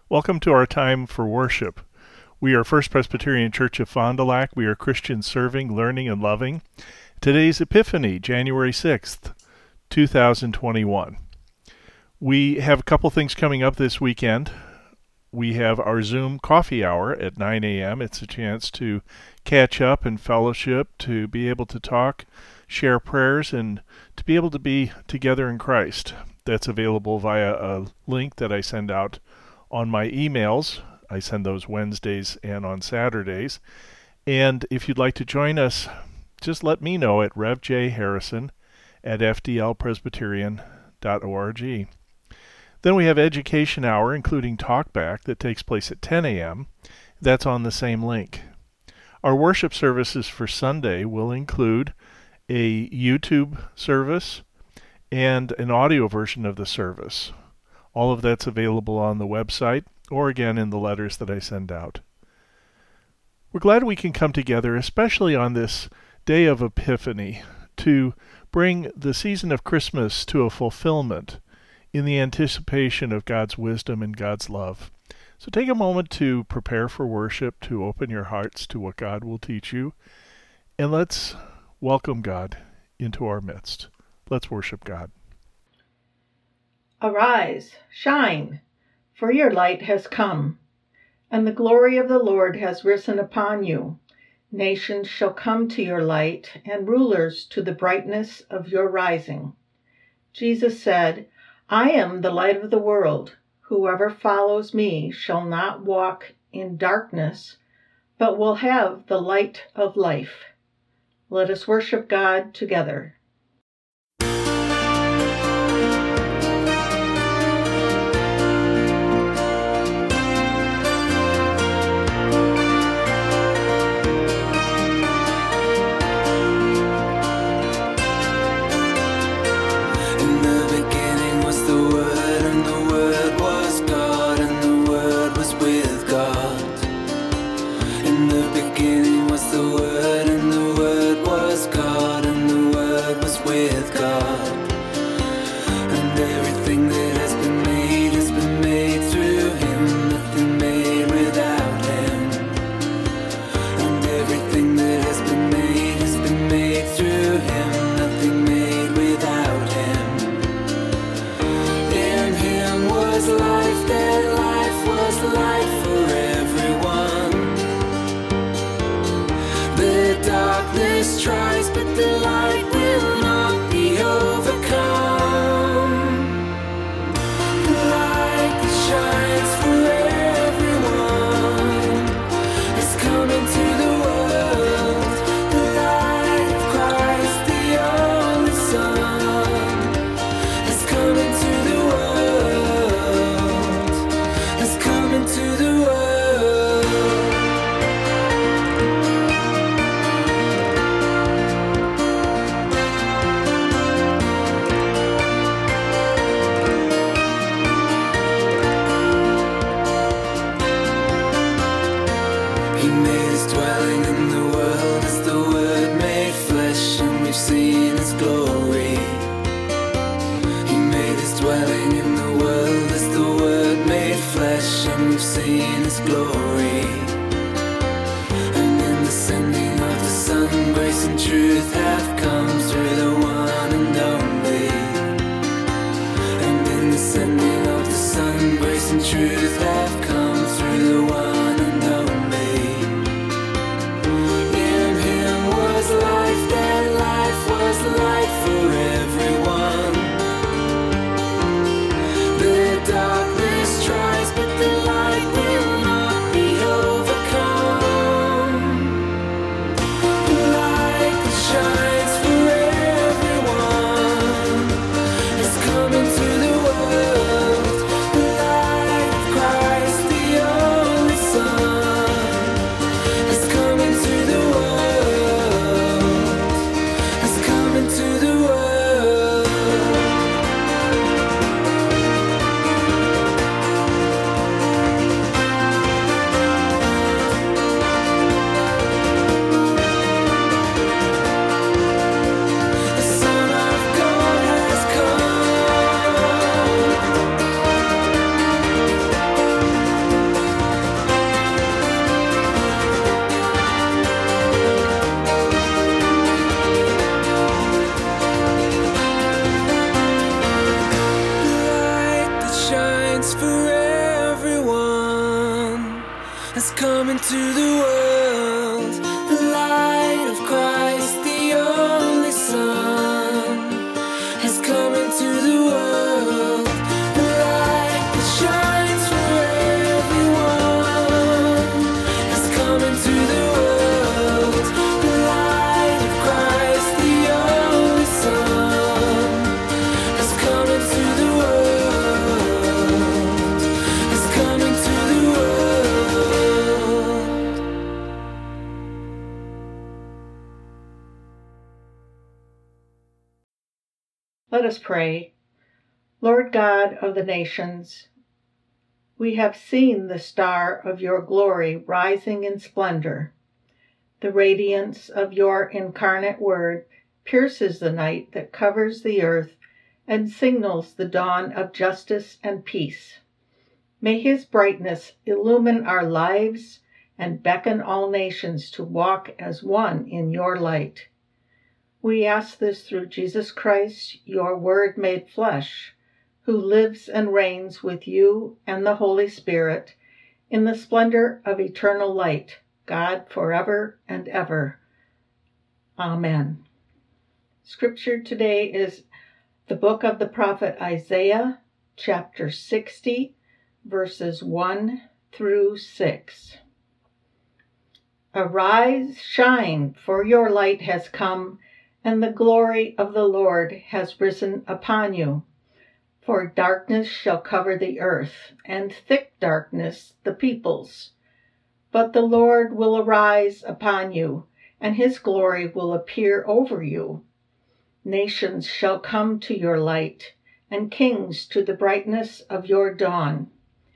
Welcome to our time for worship. We are First Presbyterian Church of Fond du Lac. We are Christians serving, learning, and loving. Today's Epiphany, January 6th, 2021. We have a couple things coming up this weekend. We have our Zoom coffee hour at 9 a.m. It's a chance to catch up and fellowship, to be able to talk, share prayers, and to be able to be together in Christ. That's available via a link that I send out on my emails. I send those Wednesdays and on Saturdays. And if you'd like to join us, just let me know at revjharrison@fdlpresbyterian.org. Then we have Education Hour, including Talkback, that takes place at 10 a.m. That's on the same link. Our worship services for Sunday will include a YouTube service and an audio version of the service. All of that's available on the website or again in the letters that I send out. We're glad we can come together, especially on this day of Epiphany, to bring the season of Christmas to a fulfillment in the anticipation of God's wisdom and God's love. So take a moment to prepare for worship, to open your hearts to what God will teach you, and let's welcome God into our midst. Let's worship God. Arise, shine, for your light has come, and the glory of the Lord has risen upon you. Nations shall come to your light, and rulers to the brightness of your rising. Jesus said, I am the light of the world. Whoever follows me shall not walk in darkness, but will have the light of life. Let us worship God together. Coming to the world, the light of Christ. has come into the world. The light of Christ, the only Son, has come into the world. The light that shines for everyone has come into the world. The light of Christ, the only Son, has come into the world. Has come into the world. Let us pray. Lord God of the nations, we have seen the star of your glory rising in splendor. The radiance of your incarnate word pierces the night that covers the earth and signals the dawn of justice and peace. May his brightness illumine our lives and beckon all nations to walk as one in your light. We ask this through Jesus Christ, your Word made flesh, who lives and reigns with you and the Holy Spirit in the splendor of eternal light, God forever and ever. Amen. Scripture today is the book of the prophet Isaiah, chapter 60, verses 1 through 6. Arise, shine, for your light has come, and the glory of the Lord has risen upon you. For darkness shall cover the earth, and thick darkness the peoples. But the Lord will arise upon you, and his glory will appear over you. Nations shall come to your light, and kings to the brightness of your dawn.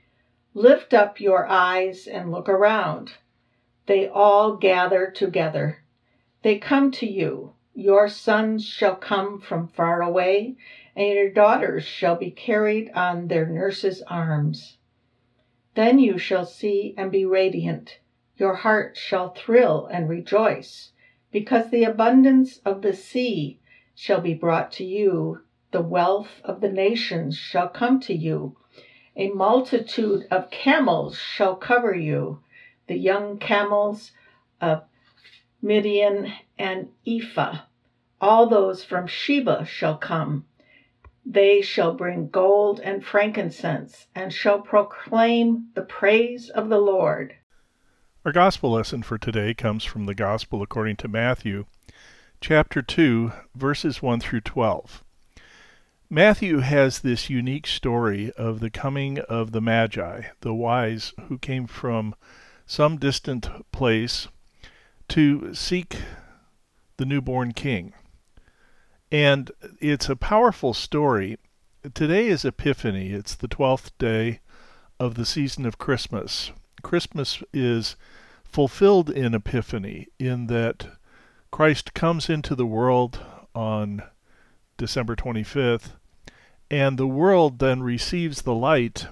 Lift up your eyes and look around. They all gather together. They come to you. Your sons shall come from far away, and your daughters shall be carried on their nurses' arms. Then you shall see and be radiant. Your heart shall thrill and rejoice, because the abundance of the sea shall be brought to you. The wealth of the nations shall come to you. A multitude of camels shall cover you. The young camels of Midian and Ephah, all those from Sheba shall come. They shall bring gold and frankincense, and shall proclaim the praise of the Lord. Our gospel lesson for today comes from the Gospel according to Matthew, chapter 2, verses 1 through 12. Matthew has this unique story of the coming of the Magi, the wise who came from some distant place to seek the newborn king. And it's a powerful story. Today is Epiphany. It's the 12th day of the season of Christmas. Christmas is fulfilled in Epiphany, in that Christ comes into the world on December 25th, and the world then receives the light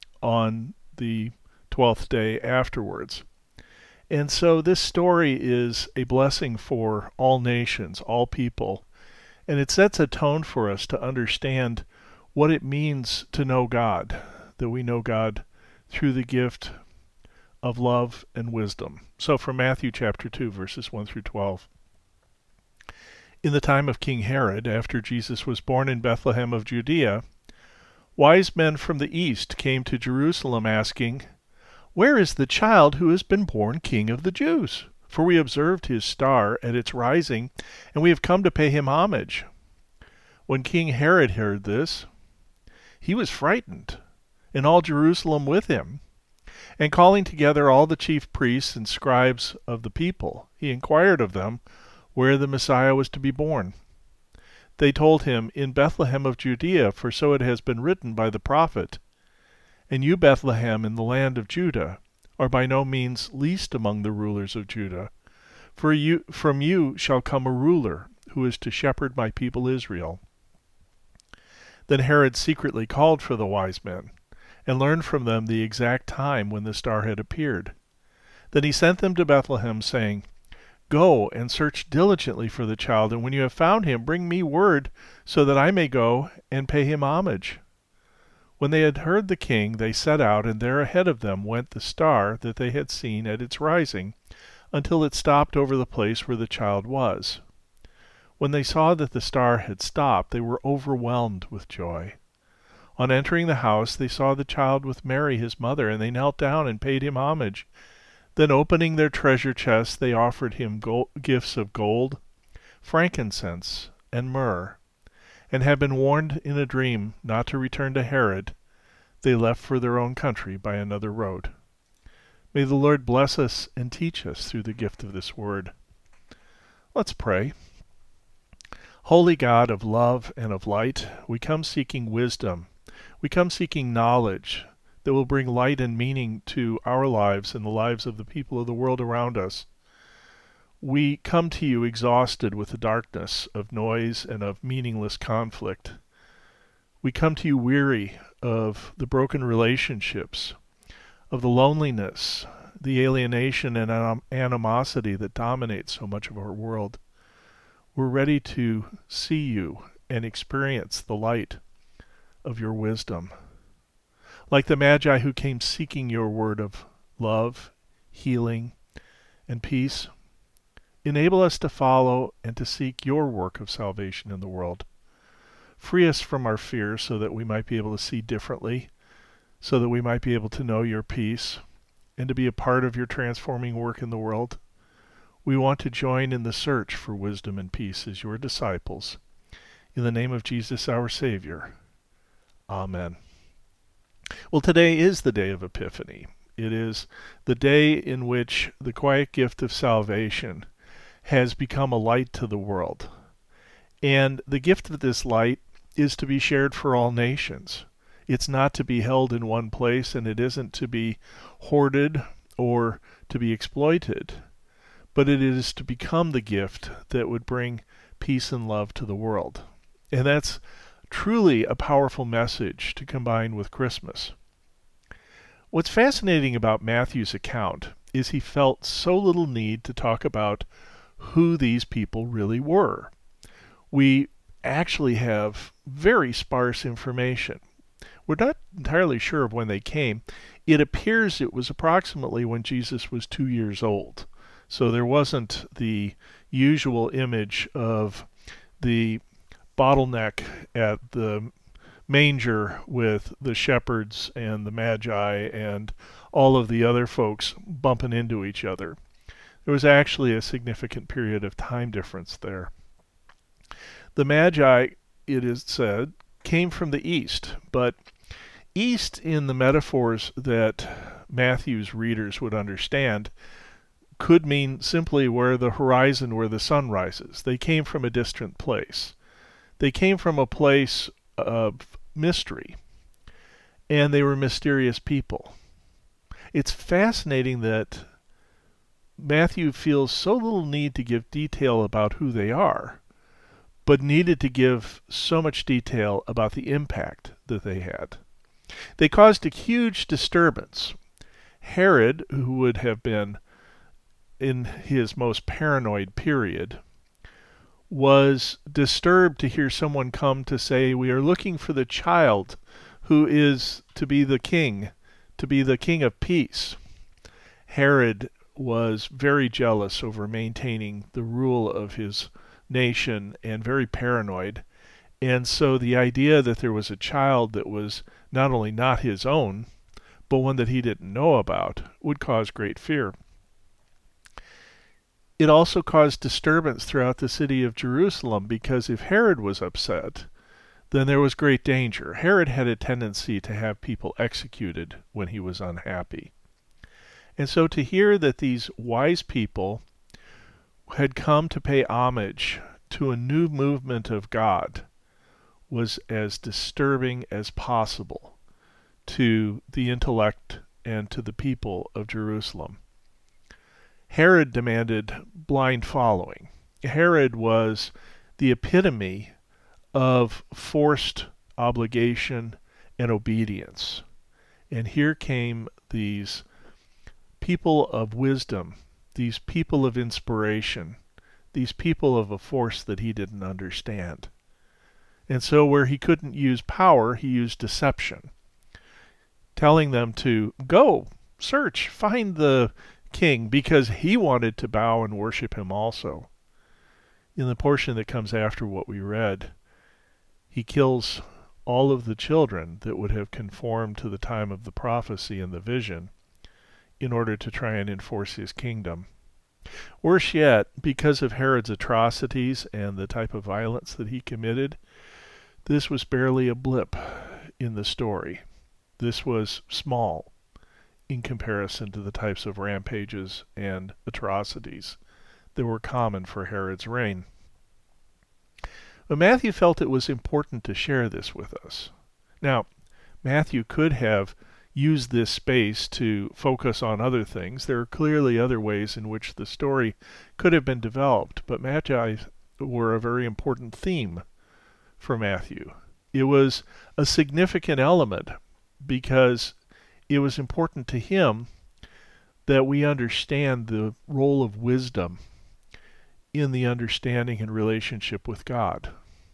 on the 12th day afterwards. And so this story is a blessing for all nations, all people, and it sets a tone for us to understand what it means to know God, that we know God through the gift of love and wisdom. So from Matthew chapter 2, verses 1 through 12. In the time of King Herod, after Jesus was born in Bethlehem of Judea, wise men from the east came to Jerusalem asking, "Where is the child who has been born King of the Jews? For we observed his star at its rising, and we have come to pay him homage." When King Herod heard this, he was frightened, and all Jerusalem with him. And calling together all the chief priests and scribes of the people, he inquired of them where the Messiah was to be born. They told him, "In Bethlehem of Judea, for so it has been written by the prophet, and you, Bethlehem, in the land of Judah, are by no means least among the rulers of Judah. For from you shall come a ruler, who is to shepherd my people Israel." Then Herod secretly called for the wise men, and learned from them the exact time when the star had appeared. Then he sent them to Bethlehem, saying, "Go and search diligently for the child, and when you have found him, bring me word, so that I may go and pay him homage." When they had heard the king, they set out, and there ahead of them went the star that they had seen at its rising, until it stopped over the place where the child was. When they saw that the star had stopped, they were overwhelmed with joy. On entering the house, they saw the child with Mary his mother, and they knelt down and paid him homage. Then opening their treasure chests, they offered him gifts of gold, frankincense, and myrrh. And had been warned in a dream not to return to Herod, they left for their own country by another road. May the Lord bless us and teach us through the gift of this word. Let's pray. Holy God of love and of light, we come seeking wisdom. We come seeking knowledge that will bring light and meaning to our lives and the lives of the people of the world around us. We come to you exhausted with the darkness of noise and of meaningless conflict. We come to you weary of the broken relationships, of the loneliness, the alienation and animosity that dominate so much of our world. We're ready to see you and experience the light of your wisdom. Like the Magi who came seeking your word of love, healing, and peace, enable us to follow and to seek your work of salvation in the world. Free us from our fears so that we might be able to see differently, so that we might be able to know your peace, and to be a part of your transforming work in the world. We want to join in the search for wisdom and peace as your disciples. In the name of Jesus our Savior. Amen. Well, today is the day of Epiphany. It is the day in which the quiet gift of salvation has become a light to the world. And the gift of this light is to be shared for all nations. It's not to be held in one place, and it isn't to be hoarded or to be exploited, but it is to become the gift that would bring peace and love to the world. And that's truly a powerful message to combine with Christmas. What's fascinating about Matthew's account is he felt so little need to talk about who these people really were. We actually have very sparse information. We're not entirely sure of when they came. It appears it was approximately when Jesus was 2 years old. So there wasn't the usual image of the bottleneck at the manger with the shepherds and the Magi and all of the other folks bumping into each other. There was actually a significant period of time difference there. The Magi, it is said, came from the east, but east in the metaphors that Matthew's readers would understand could mean simply where the horizon where the sun rises. They came from a distant place. They came from a place of mystery, and they were mysterious people. It's fascinating that Matthew feels so little need to give detail about who they are, but needed to give so much detail about the impact that they had. They caused a huge disturbance. Herod, who would have been in his most paranoid period, was disturbed to hear someone come to say, "We are looking for the child who is to be the king of peace." Herod was very jealous over maintaining the rule of his nation and very paranoid. And so the idea that there was a child that was not only not his own, but one that he didn't know about, would cause great fear. It also caused disturbance throughout the city of Jerusalem, because if Herod was upset, then there was great danger. Herod had a tendency to have people executed when he was unhappy. And so to hear that these wise people had come to pay homage to a new movement of God was as disturbing as possible to the intellect and to the people of Jerusalem. Herod demanded blind following. Herod was the epitome of forced obligation and obedience. And here came these people of wisdom, these people of inspiration, these people of a force that he didn't understand. And so where he couldn't use power, he used deception. telling them to go, search, find the king, because he wanted to bow and worship him also. In the portion that comes after what we read, he kills all of the children that would have conformed to the time of the prophecy and the vision in order to try and enforce his kingdom. Worse yet, because of Herod's atrocities and the type of violence that he committed, this was barely a blip in the story. This was small in comparison to the types of rampages and atrocities that were common for Herod's reign. But Matthew felt it was important to share this with us. Now, Matthew could have used this space to focus on other things. There are clearly other ways in which the story could have been developed, but Magi were a very important theme for Matthew. It was a significant element because it was important to him that we understand the role of wisdom in the understanding and relationship with God.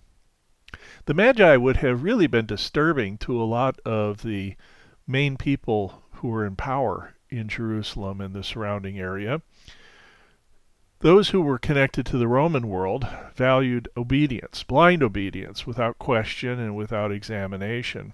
The Magi would have really been disturbing to a lot of the main people who were in power in Jerusalem and the surrounding area. Those who were connected to the Roman world valued obedience, blind obedience, without question and without examination.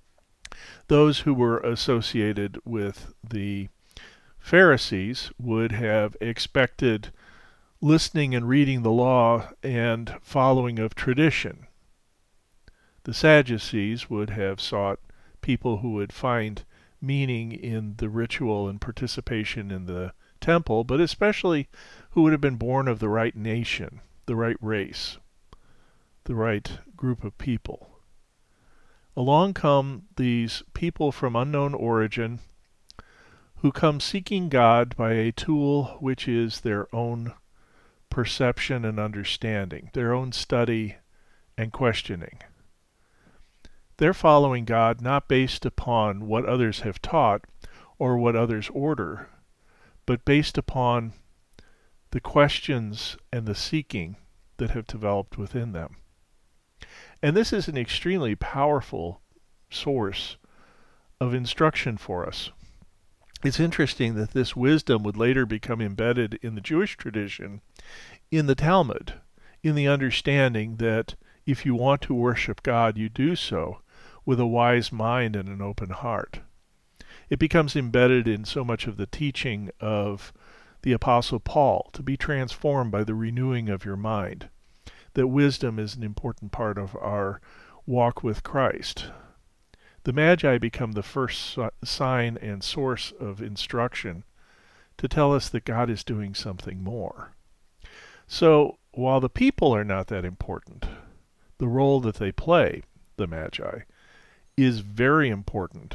Those who were associated with the Pharisees would have expected listening and reading the law and following of tradition. The Sadducees would have sought people who would find meaning in the ritual and participation in the temple, but especially who would have been born of the right nation, the right race, the right group of people. Along come these people from unknown origin who come seeking God by a tool which is their own perception and understanding, their own study and questioning. They're following God not based upon what others have taught or what others order, but based upon the questions and the seeking that have developed within them. And this is an extremely powerful source of instruction for us. It's interesting that this wisdom would later become embedded in the Jewish tradition, in the Talmud, in the understanding that if you want to worship God, you do so with a wise mind and an open heart. It becomes embedded in so much of the teaching of the Apostle Paul, to be transformed by the renewing of your mind, that wisdom is an important part of our walk with Christ. The Magi become the first sign and source of instruction to tell us that God is doing something more. So, while the people are not that important, the role that they play, the Magi, is very important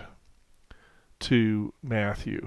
to Matthew.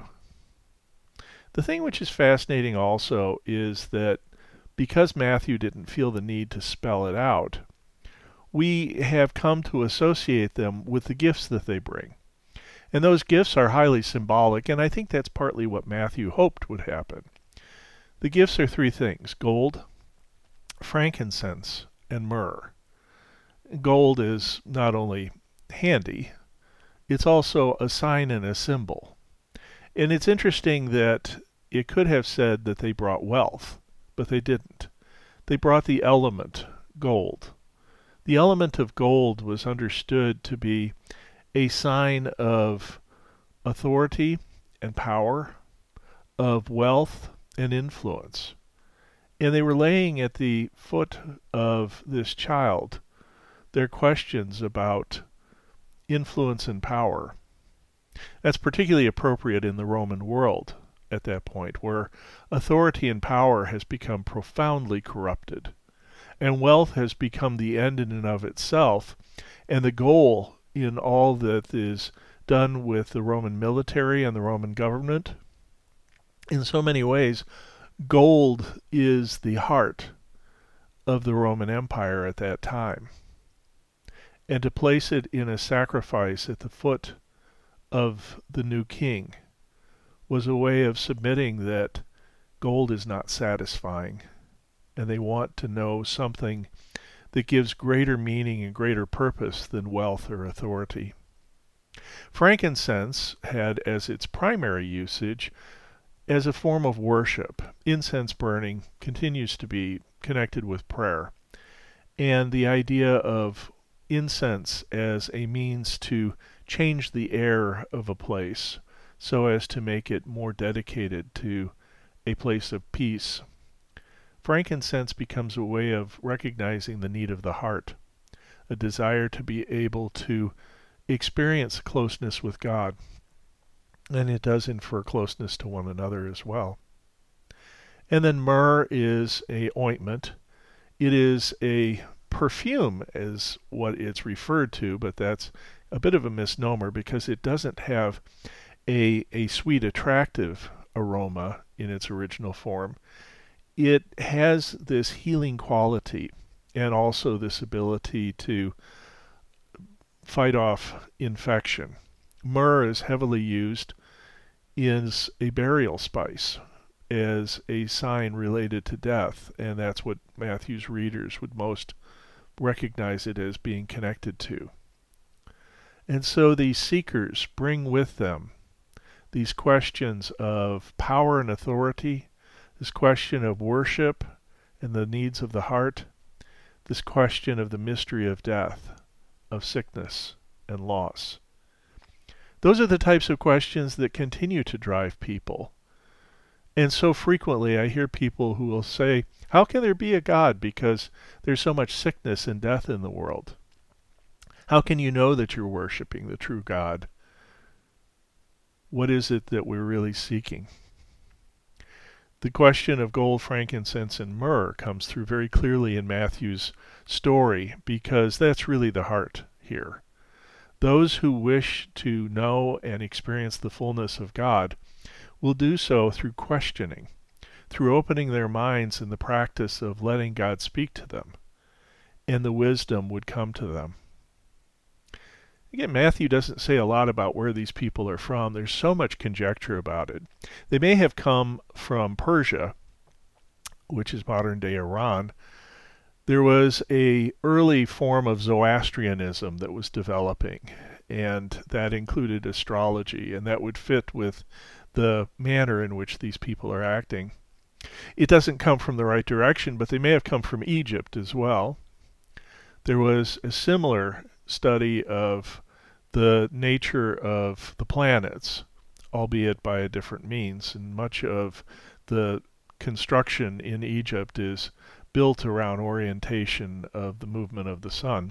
The thing which is fascinating also is that because Matthew didn't feel the need to spell it out, we have come to associate them with the gifts that they bring. And those gifts are highly symbolic, and I think that's partly what Matthew hoped would happen. The gifts are three things: gold, frankincense, and myrrh. Gold is not only handy, it's also a sign and a symbol. And it's interesting that it could have said that they brought wealth, but they didn't. They brought the element, gold. The element of gold was understood to be a sign of authority and power, of wealth and influence. And they were laying at the foot of this child their questions about influence and power. That's particularly appropriate in the Roman world at that point, where authority and power has become profoundly corrupted, and wealth has become the end in and of itself, and the goal in all that is done with the Roman military and the Roman government. In so many ways, gold is the heart of the Roman Empire at that time. And to place it in a sacrifice at the foot of the new king was a way of submitting that gold is not satisfying, and they want to know something that gives greater meaning and greater purpose than wealth or authority. Frankincense had as its primary usage as a form of worship. Incense burning continues to be connected with prayer. And the idea of incense as a means to change the air of a place so as to make it more dedicated to a place of peace. Frankincense becomes a way of recognizing the need of the heart, a desire to be able to experience closeness with God. And it does infer closeness to one another as well. And then myrrh is a ointment. It is a perfume is what it's referred to, but that's a bit of a misnomer because it doesn't have a sweet, attractive aroma in its original form. It has this healing quality and also this ability to fight off infection. Myrrh is heavily used as a burial spice, as a sign related to death, and that's what Matthew's readers would most recognize it as being connected to. And so these seekers bring with them these questions of power and authority, this question of worship and the needs of the heart, this question of the mystery of death, of sickness and loss. Those are the types of questions that continue to drive people. And so frequently I hear people who will say, how can there be a God because there's so much sickness and death in the world? How can you know that you're worshiping the true God? What is it that we're really seeking? The question of gold, frankincense, and myrrh comes through very clearly in Matthew's story because that's really the heart here. Those who wish to know and experience the fullness of God will do so through questioning, through opening their minds in the practice of letting God speak to them, and the wisdom would come to them. Again, Matthew doesn't say a lot about where these people are from. There's so much conjecture about it. They may have come from Persia, which is modern-day Iran. There was an early form of Zoroastrianism that was developing, and that included astrology, and that would fit with the manner in which these people are acting. It doesn't come from the right direction, but they may have come from Egypt as well. There was a similar study of the nature of the planets, albeit by a different means, and much of the construction in Egypt is built around orientation of the movement of the sun.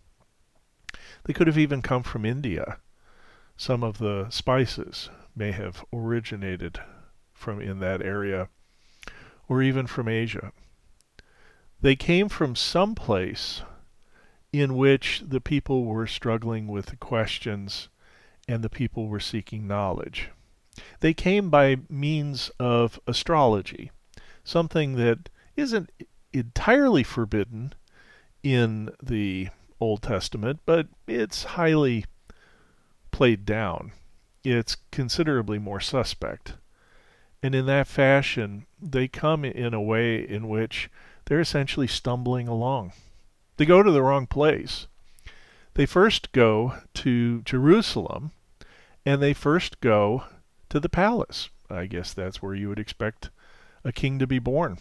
They could have even come from India. Some of the spices may have originated from in that area, or even from Asia. They came from some place in which the people were struggling with the questions and the people were seeking knowledge. They came by means of astrology, something that isn't entirely forbidden in the Old Testament, but it's highly played down. It's considerably more suspect. And in that fashion, they come in a way in which they're essentially stumbling along. They go to the wrong place. They first go to Jerusalem, and they first go to the palace. I guess that's where you would expect a king to be born.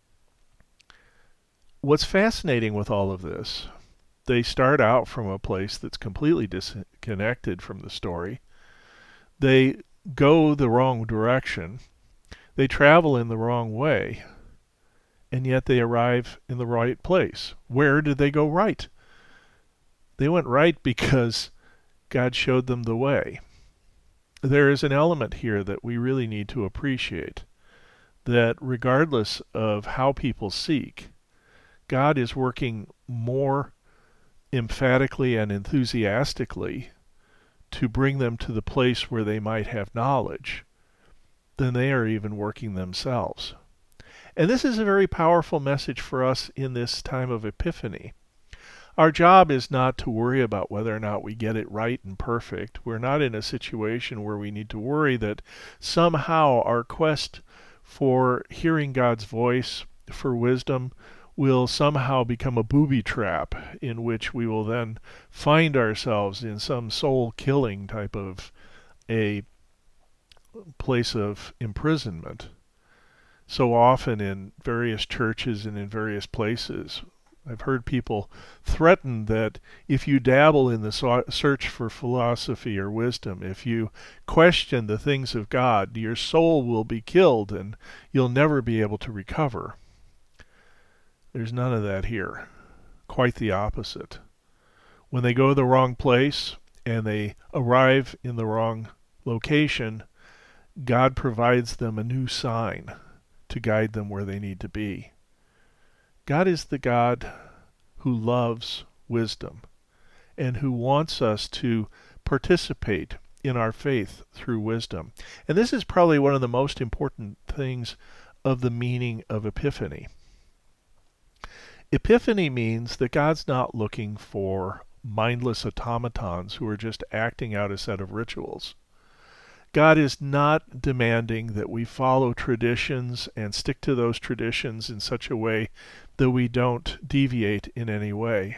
What's fascinating with all of this, they start out from a place that's completely disconnected from the story. They go the wrong direction. They travel in the wrong way. And yet they arrive in the right place. Where did they go right? They went right because God showed them the way. There is an element here that we really need to appreciate, that regardless of how people seek, God is working more emphatically and enthusiastically to bring them to the place where they might have knowledge than they are even working themselves. And this is a very powerful message for us in this time of Epiphany. Our job is not to worry about whether or not we get it right and perfect. We're not in a situation where we need to worry that somehow our quest for hearing God's voice, for wisdom, will somehow become a booby trap in which we will then find ourselves in some soul-killing type of a place of imprisonment. So often in various churches and in various places, I've heard people threaten that if you dabble in the search for philosophy or wisdom, if you question the things of God, your soul will be killed and you'll never be able to recover. There's none of that here. Quite the opposite. When they go to the wrong place and they arrive in the wrong location, God provides them a new sign to guide them where they need to be. God is the God who loves wisdom and who wants us to participate in our faith through wisdom. And this is probably one of the most important things of the meaning of Epiphany. Epiphany means that God's not looking for mindless automatons who are just acting out a set of rituals. God is not demanding that we follow traditions and stick to those traditions in such a way that we don't deviate in any way.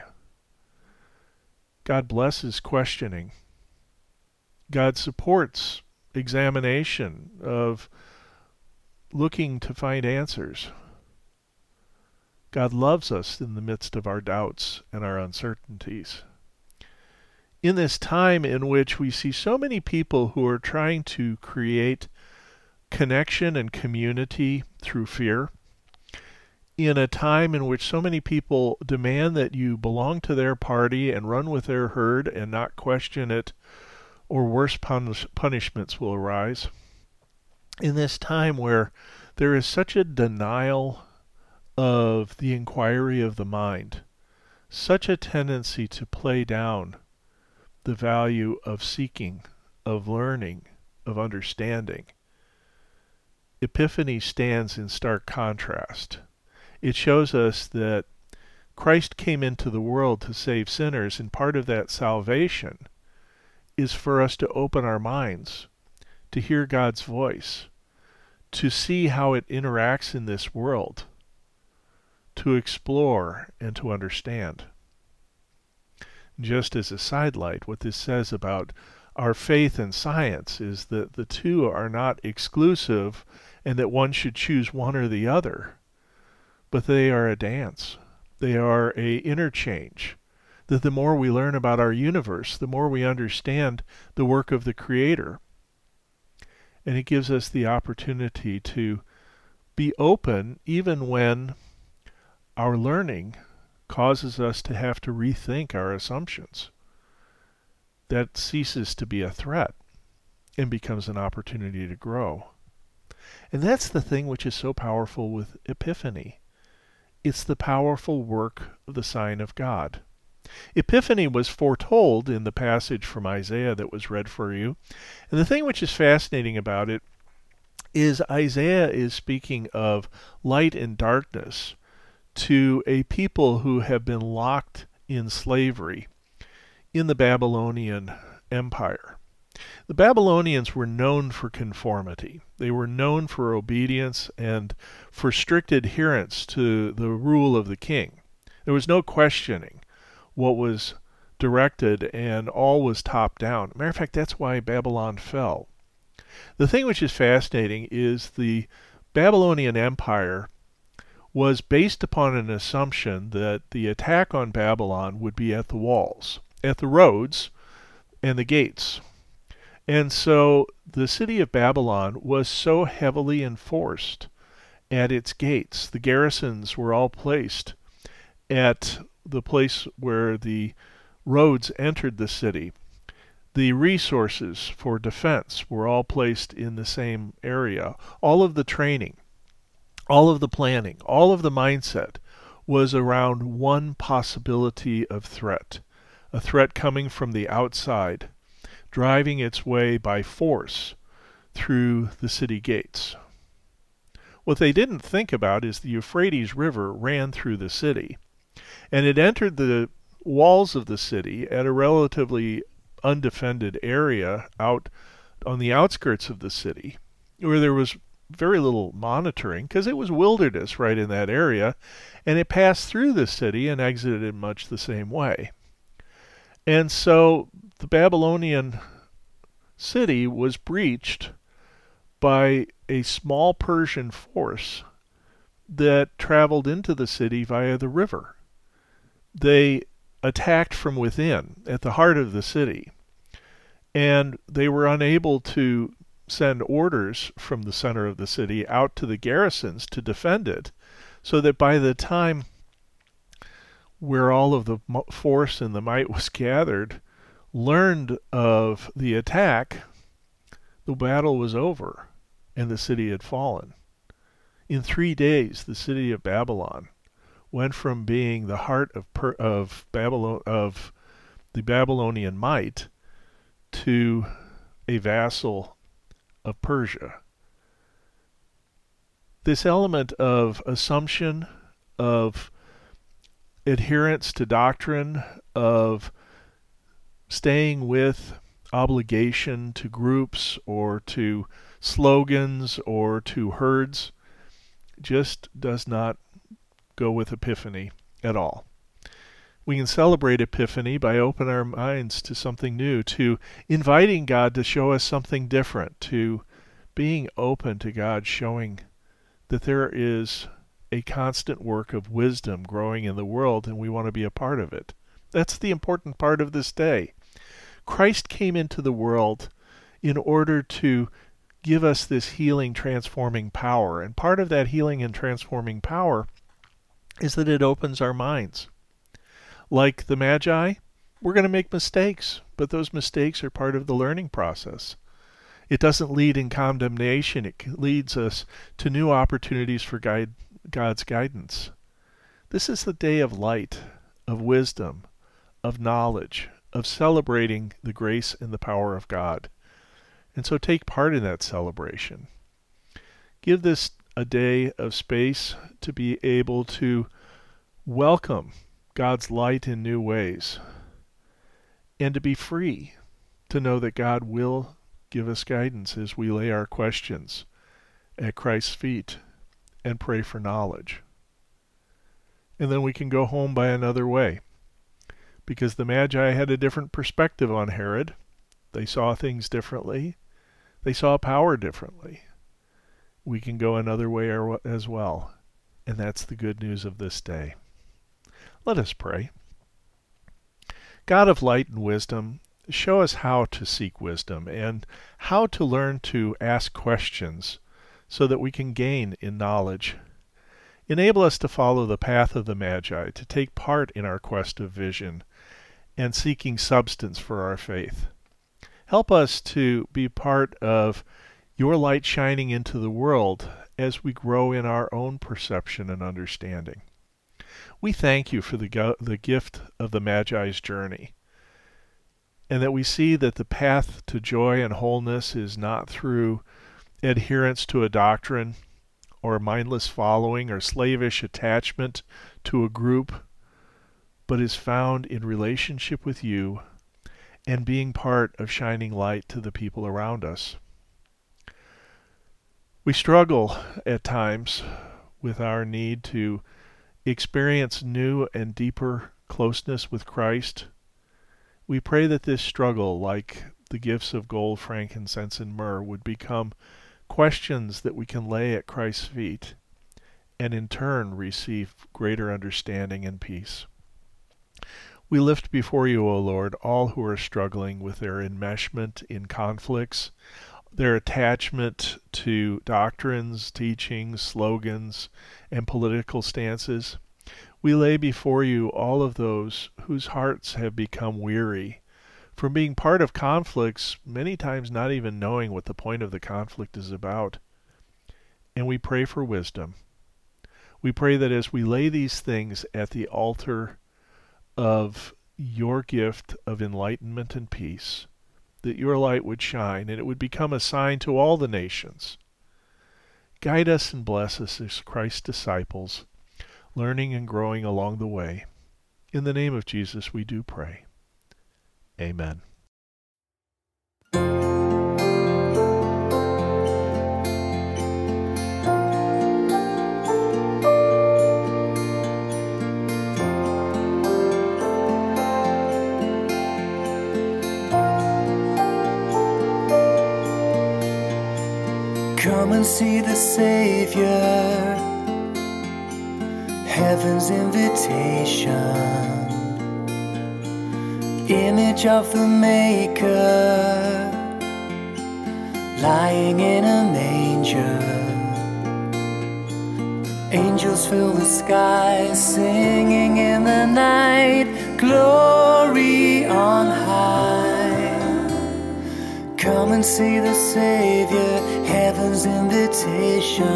God blesses questioning. God supports examination of looking to find answers. God loves us in the midst of our doubts and our uncertainties. In this time in which we see so many people who are trying to create connection and community through fear, in a time in which so many people demand that you belong to their party and run with their herd and not question it, or worse punishments will arise, in this time where there is such a denial of the inquiry of the mind, such a tendency to play down the value of seeking, of learning, of understanding, Epiphany stands in stark contrast. It shows us that Christ came into the world to save sinners, and part of that salvation is for us to open our minds, to hear God's voice, to see how it interacts in this world, to explore and to understand. Just as a sidelight, what this says about our faith and science is that the two are not exclusive and that one should choose one or the other, but they are a dance. They are a interchange. That the more we learn about our universe, the more we understand the work of the Creator. And it gives us the opportunity to be open even when our learning causes us to have to rethink our assumptions. That ceases to be a threat and becomes an opportunity to grow. And that's the thing which is so powerful with Epiphany. It's the powerful work of the sign of God. Epiphany was foretold in the passage from Isaiah that was read for you. And the thing which is fascinating about it is Isaiah is speaking of light and darkness to a people who have been locked in slavery in the Babylonian Empire. The Babylonians were known for conformity. They were known for obedience and for strict adherence to the rule of the king. There was no questioning what was directed, and all was top down. Matter of fact, that's why Babylon fell. The thing which is fascinating is the Babylonian Empire was based upon an assumption that the attack on Babylon would be at the walls, at the roads, and the gates. And so the city of Babylon was so heavily enforced at its gates. The garrisons were all placed at the place where the roads entered the city. The resources for defense were all placed in the same area. All of the training, all of the planning, all of the mindset was around one possibility of threat. A threat coming from the outside, driving its way by force through the city gates. What they didn't think about is the Euphrates River ran through the city, and it entered the walls of the city at a relatively undefended area out on the outskirts of the city, where there was very little monitoring because it was wilderness right in that area, and it passed through the city and exited in much the same way. And so the Babylonian city was breached by a small Persian force that traveled into the city via the river. They attacked from within at the heart of the city, and they were unable to send orders from the center of the city out to the garrisons to defend it, so that by the time where all of the force and the might was gathered learned of the attack, the battle was over and the city had fallen. In 3 days, the city of Babylon went from being the heart of the Babylonian might to a vassal of Persia. This element of assumption, of adherence to doctrine, of staying with obligation to groups or to slogans or to herds, just does not go with Epiphany at all. We can celebrate Epiphany by opening our minds to something new, to inviting God to show us something different, to being open to God showing that there is a constant work of wisdom growing in the world and we want to be a part of it. That's the important part of this day. Christ came into the world in order to give us this healing, transforming power. And part of that healing and transforming power is that it opens our minds. Like the Magi, we're going to make mistakes, but those mistakes are part of the learning process. It doesn't lead in condemnation. It leads us to new opportunities for God's guidance. This is the day of light, of wisdom, of knowledge, of celebrating the grace and the power of God. And so take part in that celebration. Give this a day of space to be able to welcome God's light in new ways, and to be free to know that God will give us guidance as we lay our questions at Christ's feet and pray for knowledge. And then we can go home by another way, because the Magi had a different perspective on Herod. They saw things differently. They saw power differently. We can go another way as well, and that's the good news of this day. Let us pray. God of light and wisdom, show us how to seek wisdom and how to learn to ask questions so that we can gain in knowledge. Enable us to follow the path of the Magi, to take part in our quest of vision and seeking substance for our faith. Help us to be part of your light shining into the world as we grow in our own perception and understanding. We thank you for the gift of the Magi's journey, and that we see that the path to joy and wholeness is not through adherence to a doctrine or mindless following or slavish attachment to a group, but is found in relationship with you and being part of shining light to the people around us. We struggle at times with our need to experience new and deeper closeness with Christ. We pray that this struggle, like the gifts of gold, frankincense, and myrrh, would become questions that we can lay at Christ's feet and in turn receive greater understanding and peace. We lift before you, O Lord, all who are struggling with their enmeshment in conflicts, their attachment to doctrines, teachings, slogans, and political stances. We lay before you all of those whose hearts have become weary from being part of conflicts, many times not even knowing what the point of the conflict is about. And we pray for wisdom. We pray that as we lay these things at the altar of your gift of enlightenment and peace, that your light would shine and it would become a sign to all the nations. Guide us and bless us as Christ's disciples, learning and growing along the way. In the name of Jesus we do pray. Amen. Come and see the Savior, heaven's invitation, image of the Maker, lying in a manger. Angels fill the sky, singing in the night, glory on high. Come and see the Savior, heaven's invitation.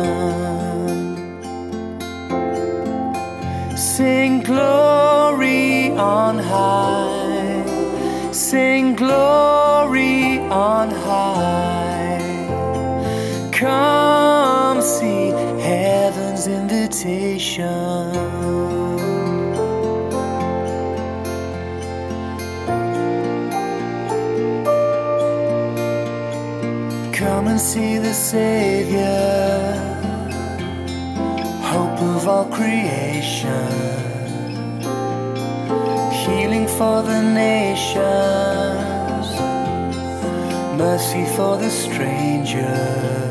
Sing glory on high, sing glory on high. Come see heaven's invitation. Come and see the Savior, hope of all creation, healing for the nations, mercy for the stranger.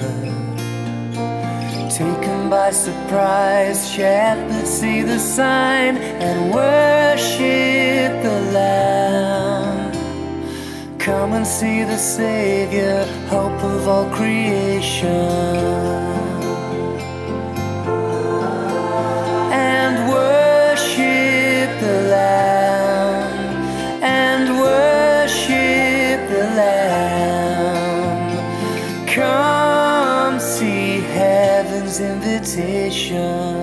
Taken by surprise, shepherds see the sign and worship the Lamb. Come and see the Savior, hope of all creation, and worship the Lamb, and worship the Lamb. Come see heaven's invitation.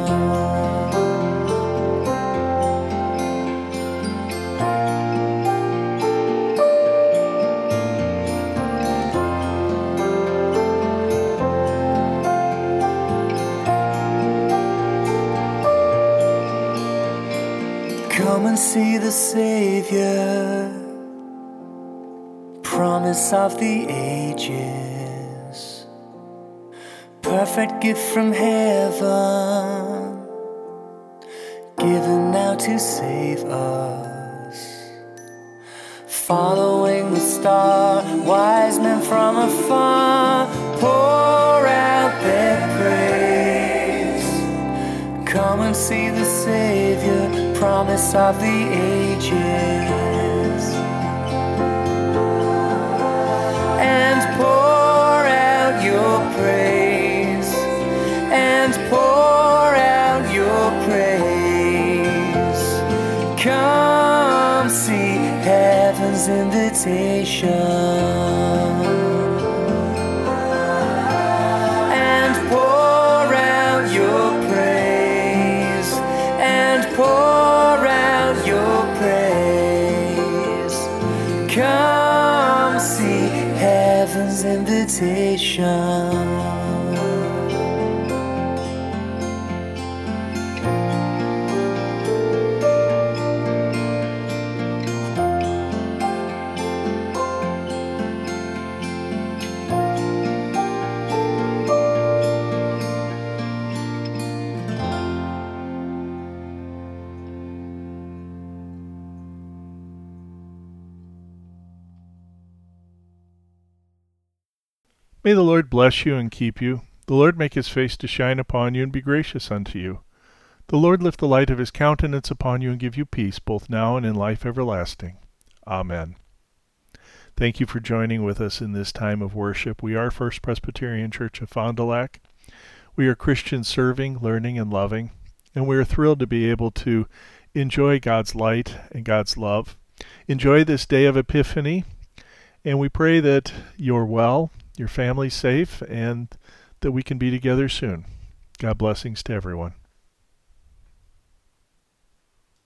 Come and see the Savior, promise of the ages, perfect gift from heaven, given now to save us. Following the star, wise men from afar pour out their praise. Come and see the Savior, promise of the ages, and pour out your praise, and pour out your praise. Come see heaven's invitation. Come see heaven's invitation. May the Lord bless you and keep you. The Lord make his face to shine upon you and be gracious unto you. The Lord lift the light of his countenance upon you and give you peace, both now and in life everlasting. Amen. Thank you for joining with us in this time of worship. We are First Presbyterian Church of Fond du Lac. We are Christians serving, learning, and loving, and we are thrilled to be able to enjoy God's light and God's love. Enjoy this day of Epiphany, and we pray that you're well, your family's safe, and that we can be together soon. God blessings to everyone.